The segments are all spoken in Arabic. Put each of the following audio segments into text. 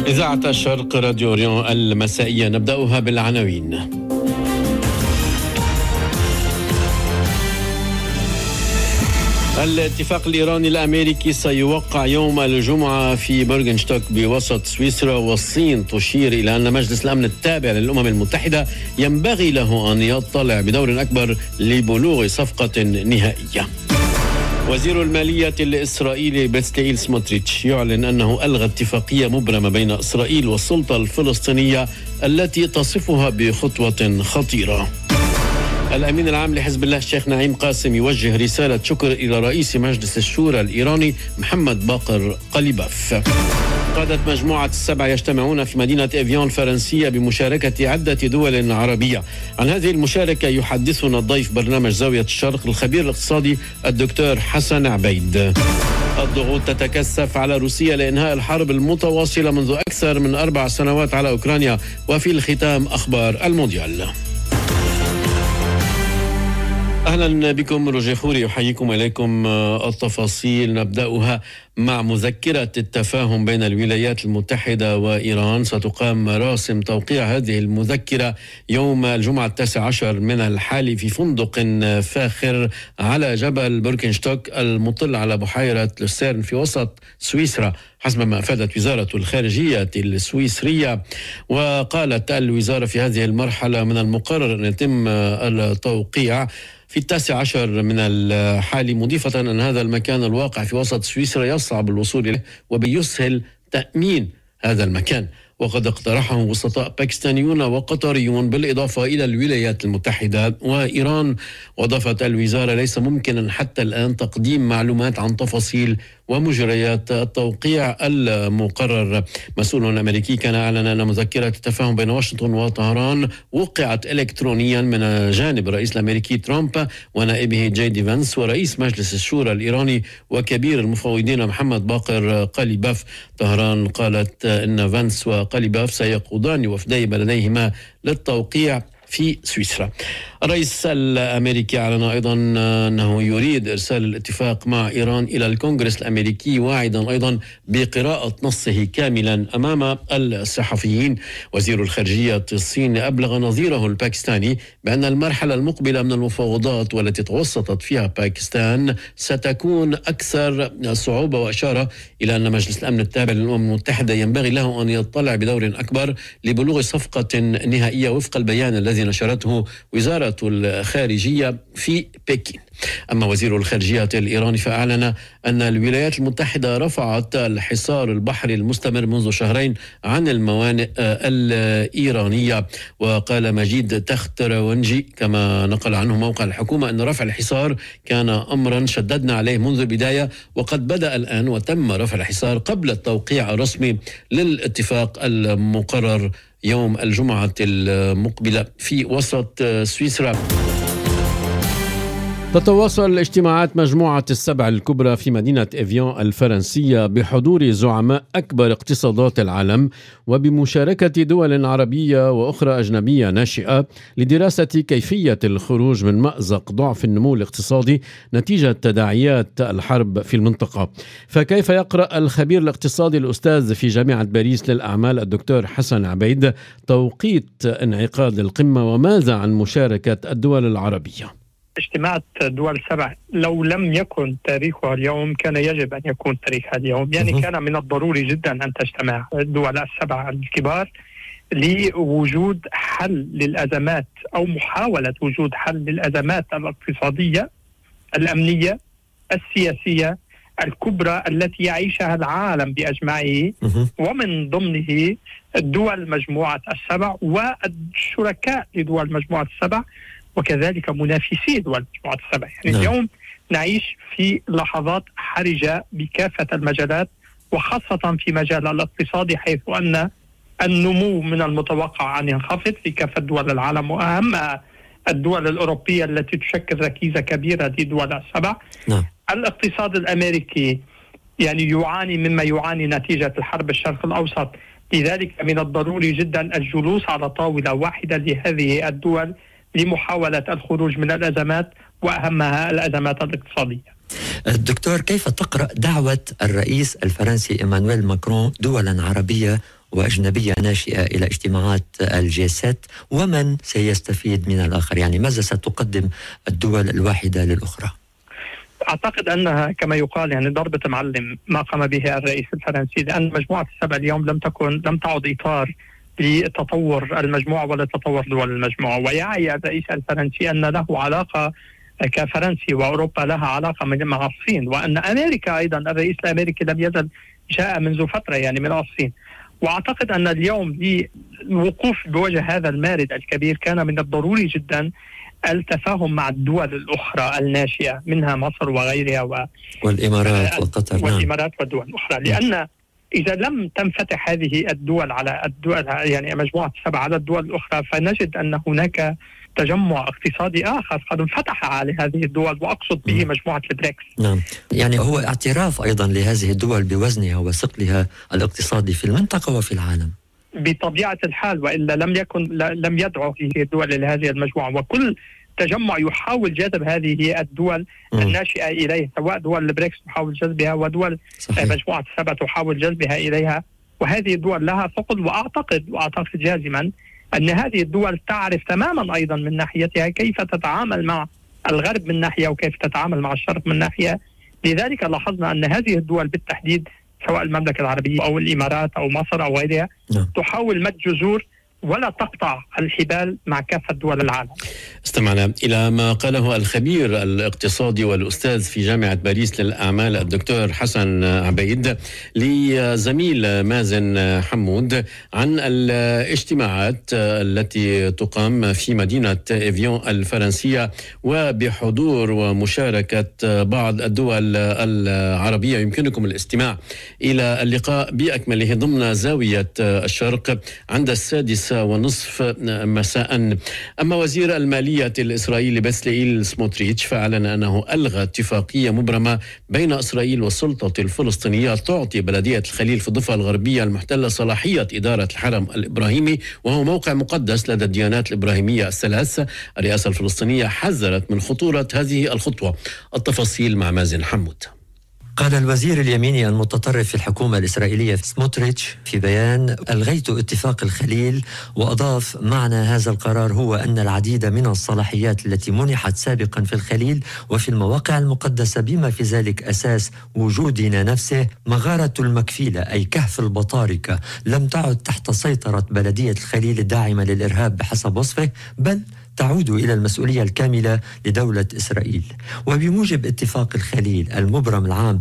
إذاعة الشرق راديو أوريون المسائية، نبدأها بالعناوين. الاتفاق الإيراني الأمريكي سيوقع يوم الجمعة في بورغنشتوك بوسط سويسرا، والصين تشير إلى أن مجلس الأمن التابع للأمم المتحدة ينبغي له أن يطلع بدور أكبر لبلوغ صفقة نهائية. وزير المالية الإسرائيلي بيتسليل سموتريتش يعلن أنه ألغى اتفاقية مبرمة بين إسرائيل والسلطة الفلسطينية التي تصفها بخطوة خطيرة. الأمين العام لحزب الله الشيخ نعيم قاسم يوجه رسالة شكر إلى رئيس مجلس الشورى الإيراني محمد باقر قليباف. قادة مجموعة السبع يجتمعون في مدينة إفيون الفرنسية بمشاركة عدة دول عربية. عن هذه المشاركة يحدثنا الضيف برنامج زاوية الشرق الخبير الاقتصادي الدكتور حسن عبيد. الضغوط تتكثف على روسيا لإنهاء الحرب المتواصلة منذ أكثر من 4 سنوات على أوكرانيا. وفي الختام أخبار المونديال. أهلا بكم، روجي خوري يحييكم إليكم. التفاصيل نبدأها مع مذكرة التفاهم بين الولايات المتحدة وإيران. ستقام مراسم توقيع هذه المذكرة يوم الجمعة 19 من الحالي في فندق فاخر على جبل بورغنشتوك المطل على بحيرة لوسيرن في وسط سويسرا، حسب ما أفادت وزارة الخارجية السويسرية. وقالت الوزارة في هذه المرحلة من المقرر أن يتم التوقيع في 19 من الحالي، مضيفة أن هذا المكان الواقع في وسط سويسرا يصعب الوصول إليه وبيسهل تأمين هذا المكان. وقد اقترحه وسطاء باكستانيون وقطريون بالإضافة إلى الولايات المتحدة وإيران. وأضافت الوزارة ليس ممكنا حتى الآن تقديم معلومات عن تفاصيل ومجريات التوقيع المقرر. مسؤول أمريكي كان أعلن أن مذكرة التفاهم بين واشنطن وطهران وقعت إلكترونيا من جانب الرئيس الأمريكي ترامب ونائبه جي دي فانس ورئيس مجلس الشورى الإيراني وكبير المفوضين محمد باقر قليباف. طهران قالت أن فانس وقليباف سيقودان وفدي بلديهما للتوقيع في سويسرا. الرئيس الأمريكي أعلن أيضا أنه يريد إرسال الاتفاق مع إيران إلى الكونغرس الأمريكي، واعدا أيضا بقراءة نصه كاملا أمام الصحفيين. وزير الخارجية الصيني أبلغ نظيره الباكستاني بأن المرحلة المقبلة من المفاوضات والتي توسطت فيها باكستان ستكون أكثر صعوبة، وأشار إلى أن مجلس الأمن التابع للأمم المتحدة ينبغي له أن يطلع بدور أكبر لبلوغ صفقة نهائية وفق البيان الذي نشرته وزارة الخارجية في بكين. أما وزير الخارجية الإيراني فأعلن أن الولايات المتحدة رفعت الحصار البحري المستمر منذ شهرين عن الموانئ الإيرانية. وقال مجيد تختروانجي كما نقل عنه موقع الحكومة أن رفع الحصار كان أمرا شددنا عليه منذ البداية، وقد بدأ الآن وتم رفع الحصار قبل التوقيع الرسمي للاتفاق المقرر يوم الجمعة المقبلة في وسط سويسرا. تتواصل اجتماعات مجموعة السبع الكبرى في مدينة إفيون الفرنسية بحضور زعماء أكبر اقتصادات العالم وبمشاركة دول عربية وأخرى أجنبية ناشئة لدراسة كيفية الخروج من مأزق ضعف النمو الاقتصادي نتيجة تداعيات الحرب في المنطقة. فكيف يقرأ الخبير الاقتصادي الأستاذ في جامعة باريس للأعمال الدكتور حسن عبيد توقيت انعقاد القمة، وماذا عن مشاركة الدول العربية؟ اجتماع الدول السبع لو لم يكن تاريخها اليوم كان يجب أن يكون تاريخها اليوم. يعني كان من الضروري جدا أن تجتمع الدول السبع الكبار لوجود حل للأزمات أو محاولة وجود حل للأزمات الاقتصادية الأمنية السياسية الكبرى التي يعيشها العالم بأجمعه، ومن ضمنه الدول مجموعة السبع والشركاء لدول مجموعة السبع وكذلك منافسي دول مجموعة السبع. يعني اليوم نعيش في لحظات حرجة بكافة المجالات، وخاصة في مجال الاقتصاد، حيث أن النمو من المتوقع أن ينخفض في كافة دول العالم، وأهمها الدول الأوروبية التي تشكل ركيزة كبيرة لدول السبع. الاقتصاد الأمريكي يعني يعاني مما يعاني نتيجة الحرب الشرق الأوسط، لذلك من الضروري جدا الجلوس على طاولة واحدة لهذه الدول لمحاولة الخروج من الأزمات وأهمها الأزمات الاقتصادية. دكتور، كيف تقرأ دعوة الرئيس الفرنسي إيمانويل ماكرون دولا عربية وأجنبية ناشئة إلى اجتماعات الجي 7، ومن سيستفيد من الآخر؟ يعني ماذا ستقدم الدول الواحدة للأخرى؟ أعتقد أنها كما يقال يعني ضربة معلم ما قام به الرئيس الفرنسي، لأن مجموعة السبع اليوم لم تعد إطار لتطور المجموعة ولا تطور دول المجموعة. ويعي الرئيس الفرنسي أن له علاقة كفرنسي وأوروبا لها علاقة مع الصين، وأن أمريكا أيضا الرئيس الأمريكي لم يزل جاء منذ فترة يعني من الصين. وأعتقد أن اليوم للوقوف بوجه هذا المارد الكبير كان من الضروري جدا التفاهم مع الدول الأخرى الناشئة، منها مصر وغيرها والإمارات وقطر. والإمارات والدول الأخرى، لأن إذا لم تنفتح هذه الدول على الدول يعني مجموعة 7 على الدول الأخرى، فنجد أن هناك تجمع اقتصادي آخر قد انفتح على هذه الدول، وأقصد به مجموعة البريكس. نعم، يعني هو اعتراف أيضا لهذه الدول بوزنها وثقلها الاقتصادي في المنطقة وفي العالم بطبيعة الحال، وإلا لم يدعو هذه الدول إلى هذه المجموعة. وكل تجمع يحاول جذب هذه الدول الناشئة إليه، سواء دول البريكس تحاول جذبها ودول مجموعة 7 تحاول جذبها إليها، وهذه الدول لها ثقل. وأعتقد جازما أن هذه الدول تعرف تماما أيضا من ناحيتها كيف تتعامل مع الغرب من ناحية وكيف تتعامل مع الشرق من ناحية. لذلك لاحظنا أن هذه الدول بالتحديد سواء المملكة العربية أو الإمارات أو مصر أو غيرها تحاول مد جذور ولا تقطع الحبال مع كافة دول العالم. استمعنا إلى ما قاله الخبير الاقتصادي والأستاذ في جامعة باريس للأعمال الدكتور حسن عبيد لزميل مازن حمود عن الاجتماعات التي تقام في مدينة إيفيون الفرنسية وبحضور ومشاركة بعض الدول العربية. يمكنكم الاستماع إلى اللقاء بأكمله ضمن زاوية الشرق عند 6:30 مساء. أما وزير المالية الإسرائيلي بسليل سموتريتش فأعلن أنه ألغى اتفاقية مبرمة بين إسرائيل والسلطة الفلسطينية تعطي بلدية الخليل في الضفة الغربية المحتلة صلاحية إدارة الحرم الإبراهيمي، وهو موقع مقدس لدى الديانات الإبراهيمية الثلاث. الرئاسة الفلسطينية حذرت من خطورة هذه الخطوة. التفاصيل مع مازن حمود. قال الوزير اليميني المتطرف في الحكومة الإسرائيلية سموتريتش في بيان: ألغيت اتفاق الخليل، وأضاف: معنى هذا القرار هو أن العديد من الصلاحيات التي منحت سابقا في الخليل وفي المواقع المقدسة بما في ذلك أساس وجودنا نفسه مغارة المكفيلة أي كهف البطاركة لم تعد تحت سيطرة بلدية الخليل الداعمة للإرهاب بحسب وصفه، بل تعود إلى المسؤولية الكاملة لدولة إسرائيل. وبموجب اتفاق الخليل المبرم العام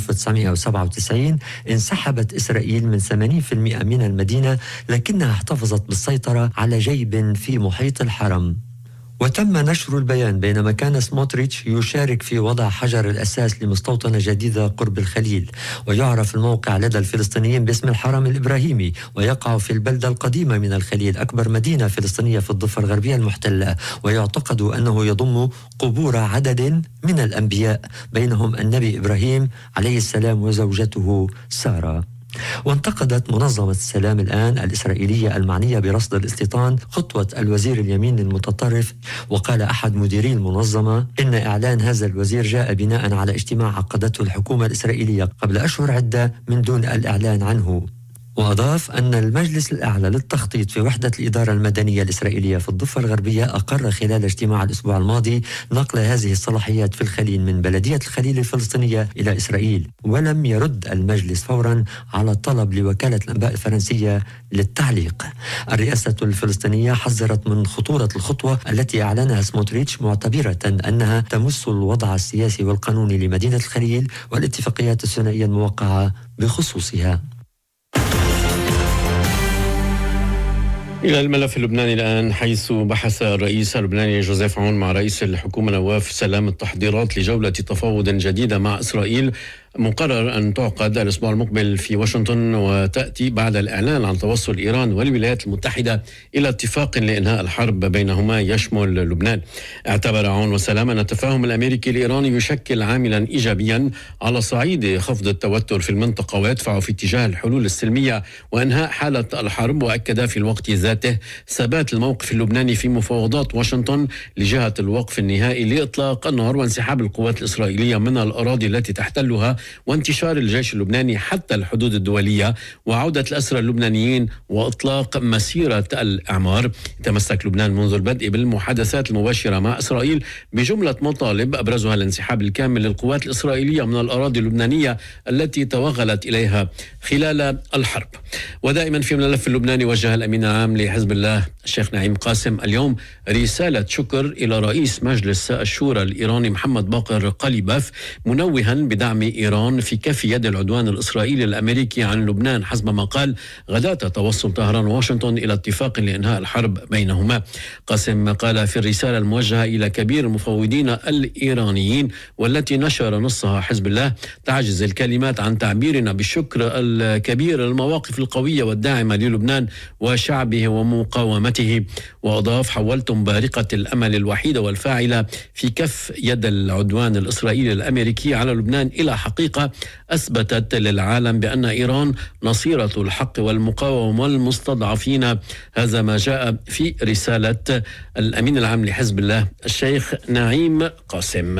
1997 انسحبت إسرائيل من 80% من المدينة، لكنها احتفظت بالسيطرة على جيب في محيط الحرم. وتم نشر البيان بينما كان سموتريتش يشارك في وضع حجر الأساس لمستوطنة جديدة قرب الخليل، ويعرف الموقع لدى الفلسطينيين باسم الحرم الإبراهيمي، ويقع في البلدة القديمة من الخليل، أكبر مدينة فلسطينية في الضفة الغربية المحتلة، ويعتقد أنه يضم قبور عدد من الأنبياء بينهم النبي إبراهيم عليه السلام وزوجته سارة. وانتقدت منظمة السلام الآن الإسرائيلية المعنية برصد الاستيطان خطوة الوزير اليمين المتطرف، وقال أحد مديري المنظمة إن إعلان هذا الوزير جاء بناء على اجتماع عقدته الحكومة الإسرائيلية قبل أشهر عدة من دون الإعلان عنه. وأضاف أن المجلس الأعلى للتخطيط في وحدة الإدارة المدنية الإسرائيلية في الضفة الغربية أقر خلال اجتماع الأسبوع الماضي نقل هذه الصلاحيات في الخليل من بلدية الخليل الفلسطينية إلى إسرائيل، ولم يرد المجلس فورا على طلب لوكالة الأنباء الفرنسية للتعليق. الرئاسة الفلسطينية حذرت من خطورة الخطوة التي أعلنها سموتريتش، معتبرة أنها تمس الوضع السياسي والقانوني لمدينة الخليل والاتفاقيات الثنائية الموقعة بخصوصها. إلى الملف اللبناني الآن، حيث بحث الرئيس اللبناني جوزيف عون مع رئيس الحكومة نواف سلام التحضيرات لجولة تفاوض جديدة مع إسرائيل مقرر أن تعقد الأسبوع المقبل في واشنطن، وتأتي بعد الإعلان عن توصل إيران والولايات المتحدة إلى اتفاق لإنهاء الحرب بينهما يشمل لبنان. اعتبر عون وسلام أن التفاهم الأمريكي الإيراني يشكل عاملا إيجابيا على صعيد خفض التوتر في المنطقة ويدفع في اتجاه الحلول السلمية وإنهاء حالة الحرب، وأكد في الوقت ذاته ثبات الموقف اللبناني في مفاوضات واشنطن لجهة الوقف النهائي لإطلاق النار وانسحاب القوات الإسرائيلية من الأراضي التي تحتلها وانتشار الجيش اللبناني حتى الحدود الدولية وعودة الأسرى اللبنانيين وإطلاق مسيرة الإعمار. يتمسك لبنان منذ البدء بالمحادثات المباشرة مع إسرائيل بجملة مطالب أبرزها الانسحاب الكامل للقوات الإسرائيلية من الأراضي اللبنانية التي توغلت إليها خلال الحرب. ودائما في الملف اللبناني وجه الأمين العام لحزب الله الشيخ نعيم قاسم اليوم رسالة شكر إلى رئيس مجلس الشورى الإيراني محمد باقر قليباف منوها بدعم إيران في كف يد العدوان الإسرائيلي الأمريكي عن لبنان حسب ما قال غداة توصل طهران وواشنطن إلى اتفاق لإنهاء الحرب بينهما. قاسم قال في الرسالة الموجهة إلى كبير المفوضين الإيرانيين والتي نشر نصها حزب الله: تعجز الكلمات عن تعبيرنا بالشكر الكبير للمواقف القوية والداعمة للبنان وشعبه ومقاومته. وأضاف: حولتم بارقة الأمل الوحيدة والفاعلة في كف يد العدوان الإسرائيلي الأمريكي على لبنان إلى حقيقة أثبتت للعالم بأن إيران نصيرة الحق والمقاومة والمستضعفين. هذا ما جاء في رسالة الأمين العام لحزب الله الشيخ نعيم قاسم.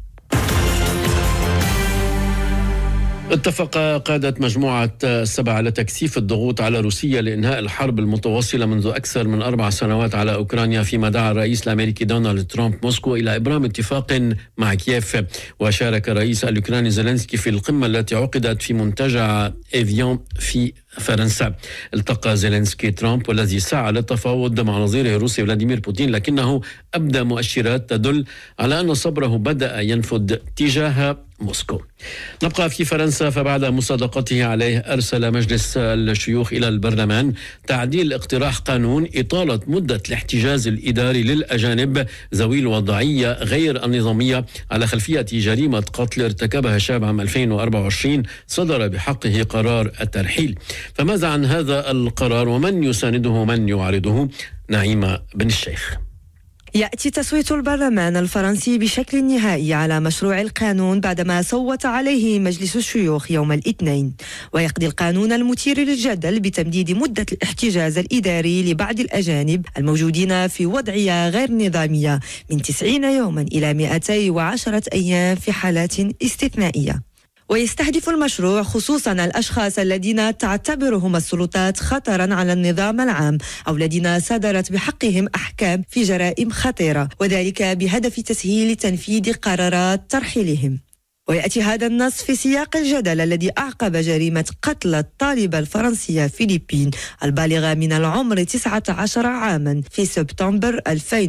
اتفق قادة مجموعة 7 على تكثيف الضغوط على روسيا لإنهاء الحرب المتواصلة منذ أكثر من 4 سنوات على أوكرانيا، فيما دعا الرئيس الأمريكي دونالد ترامب موسكو إلى إبرام اتفاق مع كييف. وشارك الرئيس الأوكراني زيلينسكي في القمة التي عقدت في منتجع إيفيون في فرنسا. التقى زيلينسكي ترامب والذي سعى للتفاوض مع نظيره الروسي فلاديمير بوتين، لكنه أبدى مؤشرات تدل على أن صبره بدأ ينفد تجاه موسكو. نبقى في فرنسا، فبعد مصادقته عليه أرسل مجلس الشيوخ إلى البرلمان تعديل اقتراح قانون إطالة مدة الاحتجاز الإداري للأجانب ذوي الوضعية غير النظامية على خلفية جريمة قتل ارتكبها شاب عام 2024 صدر بحقه قرار الترحيل. فماذا عن هذا القرار ومن يسانده ومن يعارضه؟ نعيمة بن الشيخ. يأتي تصويت البرلمان الفرنسي بشكل نهائي على مشروع القانون بعدما صوت عليه مجلس الشيوخ يوم الاثنين. ويقضي القانون المثير للجدل بتمديد مدة الاحتجاز الإداري لبعض الأجانب الموجودين في وضعية غير نظامية من 90 يوما إلى 210 أيام في حالات استثنائية. ويستهدف المشروع خصوصا الأشخاص الذين تعتبرهم السلطات خطرا على النظام العام أو الذين صدرت بحقهم أحكام في جرائم خطيرة، وذلك بهدف تسهيل تنفيذ قرارات ترحيلهم. ويأتي هذا النص في سياق الجدل الذي أعقب جريمة قتل الطالبة الفرنسية فيليبين البالغة من العمر 19 عاما في سبتمبر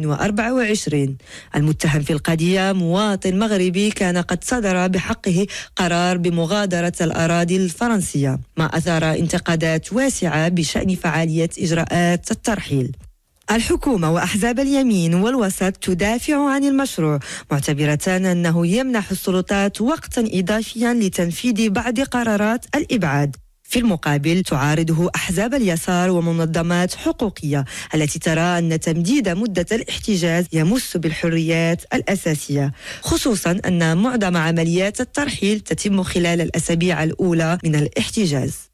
2024. المتهم في القضية مواطن مغربي كان قد صدر بحقه قرار بمغادرة الأراضي الفرنسية، ما أثار انتقادات واسعة بشأن فعالية إجراءات الترحيل. الحكومة وأحزاب اليمين والوسط تدافع عن المشروع، معتبرة أنه يمنح السلطات وقتا إضافيا لتنفيذ بعض قرارات الإبعاد. في المقابل تعارضه أحزاب اليسار ومنظمات حقوقية التي ترى أن تمديد مدة الاحتجاز يمس بالحريات الأساسية، خصوصا أن معظم عمليات الترحيل تتم خلال الأسابيع الأولى من الاحتجاز.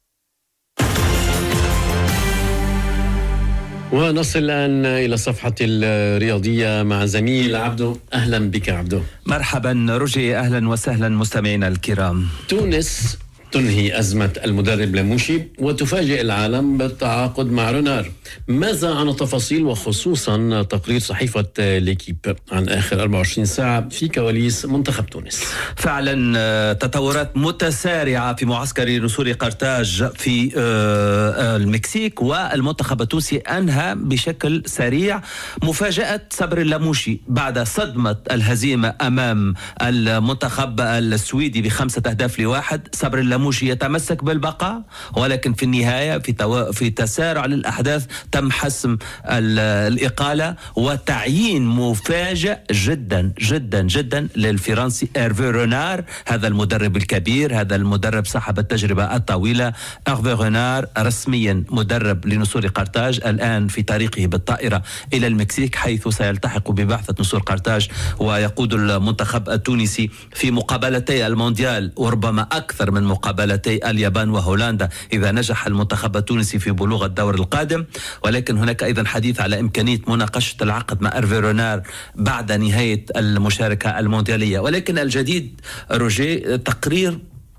ونصل الآن إلى الصفحة الرياضية مع زميل عبدو. أهلا بك عبدو. مرحبا رجي، أهلا وسهلا مستمعينا الكرام. تونس تنهي أزمة المدرب لاموشي وتفاجئ العالم بالتعاقد مع رونار. ماذا عن التفاصيل وخصوصا تقرير صحيفة ليكيب عن آخر 24 ساعة في كواليس منتخب تونس؟ فعلا تطورات متسارعة في معسكر نسور قرطاج في المكسيك، والمنتخب التونسي أنهى بشكل سريع مفاجأة صبر اللاموشي بعد صدمة الهزيمة أمام المنتخب السويدي ب5 أهداف ل1. صبر اللاموشي يتمسك بالبقاء، ولكن في النهاية في تسارع للأحداث تم حسم الإقالة وتعيين مفاجئ جدا جدا جدا للفرنسي إيرفي رونار. هذا المدرب الكبير، هذا المدرب صاحب التجربة الطويلة. إيرفي رونار رسميا مدرب لنسور قرطاج، الآن في طريقه بالطائرة إلى المكسيك، حيث سيلتحق ببعثة نسور قرطاج ويقود المنتخب التونسي في مقابلتي المونديال، وربما أكثر من مقابلتي اليابان وهولندا إذا نجح المنتخب التونسي في بلوغ الدور القادم. ولكن هناك أيضا حديث على إمكانية مناقشة العقد مع إيرفي رونار بعد نهاية المشاركة المونديالية. ولكن الجديد روجيه تقرير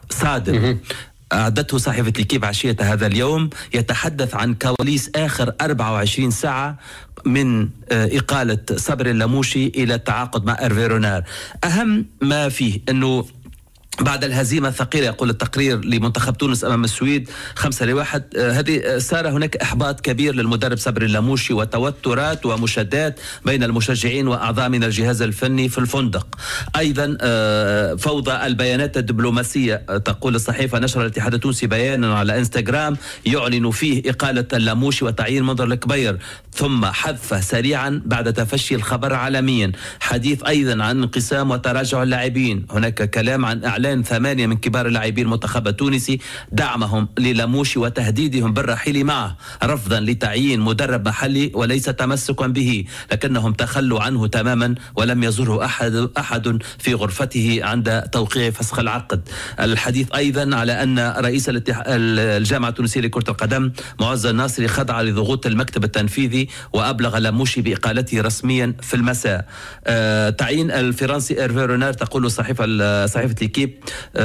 صادم أعدته صحيفة الكيب عشية هذا اليوم، يتحدث عن كواليس آخر 24 ساعة من إقالة صبري اللاموشي إلى التعاقد مع إيرفي رونار. أهم ما فيه أنه بعد الهزيمة الثقيلة يقول التقرير لمنتخب تونس أمام السويد 5-1، هذه صار هناك إحباط كبير للمدرب صبري اللاموشي وتوترات ومشادات بين المشجعين وأعضاء من الجهاز الفني في الفندق. أيضا فوضى البيانات الدبلوماسية، تقول الصحيفة نشر الاتحاد التونسي بيانا على انستغرام يعلن فيه إقالة اللاموشي وتعيين منذر الكبير، ثم حذفه سريعا بعد تفشي الخبر عالميا. حديث أيضا عن انقسام وتراجع اللاعبين، هناك كلام عن إعلان 8 من كبار اللاعبين المنتخب التونسي دعمهم للاموشي وتهديدهم بالرحيل معه رفضا لتعيين مدرب محلي وليس تمسكا به، لكنهم تخلوا عنه تماما ولم يزره أحد في غرفته عند توقيع فسخ العقد. الحديث أيضا على أن رئيس الجامعة التونسية لكرة القدم معز الناصري خضع لضغوط المكتب التنفيذي وأبلغ اللاموشي بإقالته رسميا في المساء. تعيين الفرنسي إيرفي رونار، تقول صحيفة الكيب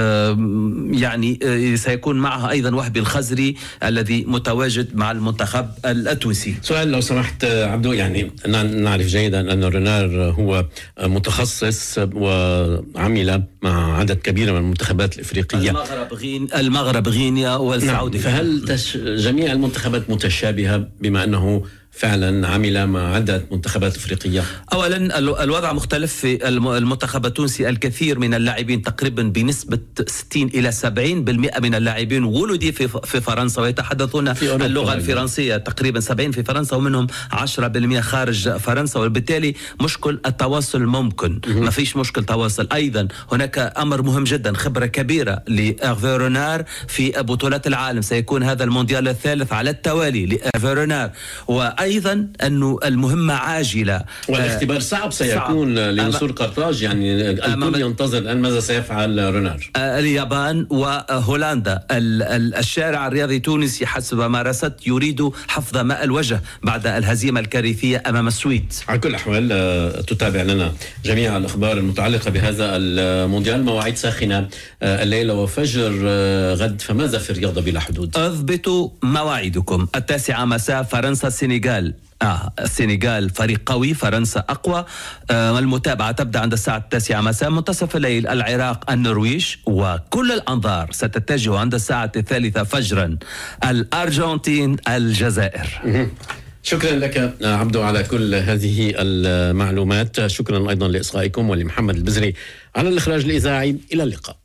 يعني سيكون معها أيضا وهبي الخزري الذي متواجد مع المنتخب التونسي. سؤال لو سمحت عبدو، يعني نعرف جيدا أن رونار هو متخصص وعمل مع عدد كبير من المنتخبات الإفريقية، المغرب، غينيا والسعودية. فهل جميع المنتخبات متشابهة بما أنه فعلا عمل مع عدة منتخبات إفريقية؟ أولا الوضع مختلف في المنتخب التونسي. الكثير من اللاعبين تقريبا بنسبة 60 إلى 70% من اللاعبين ولدوا في فرنسا ويتحدثون اللغة الفرنسية، تقريبا 70 في فرنسا ومنهم 10% خارج فرنسا، وبالتالي مشكل التواصل ممكن، ما فيش مشكل تواصل. أيضا هناك أمر مهم جدا، خبرة كبيرة لإيرفي رونار في بطولات العالم، سيكون هذا المونديال الثالث على التوالي لإيرفي رونار. وأيضا أنه المهمة عاجلة والاختبار صعب سيكون لنسور قرطاج، يعني الكل ينتظر الآن ماذا سيفعل رونار. اليابان وهولندا، الشارع الرياضي التونسي حسب ما رصدت يريد حفظ ماء الوجه بعد الهزيمة الكارثية أمام السويد. على كل الأحوال تتابع لنا جميع الأخبار المتعلقة بهذا المونديال. مواعيد ساخنة الليلة وفجر غد، فماذا في الرياضة بلا حدود؟ اضبطوا مواعيدكم. 9 مساء فرنسا السنغال. السنغال فريق قوي، فرنسا أقوى. المتابعة تبدأ عند الساعة 9 مساء. منتصف الليل العراق النرويج، وكل الأنظار ستتجه عند الساعة 3 فجرا الأرجنتين الجزائر. شكرا لك عبدو على كل هذه المعلومات. شكرا أيضا لإصغائكم ولمحمد البزري على الإخراج الإذاعي. إلى اللقاء.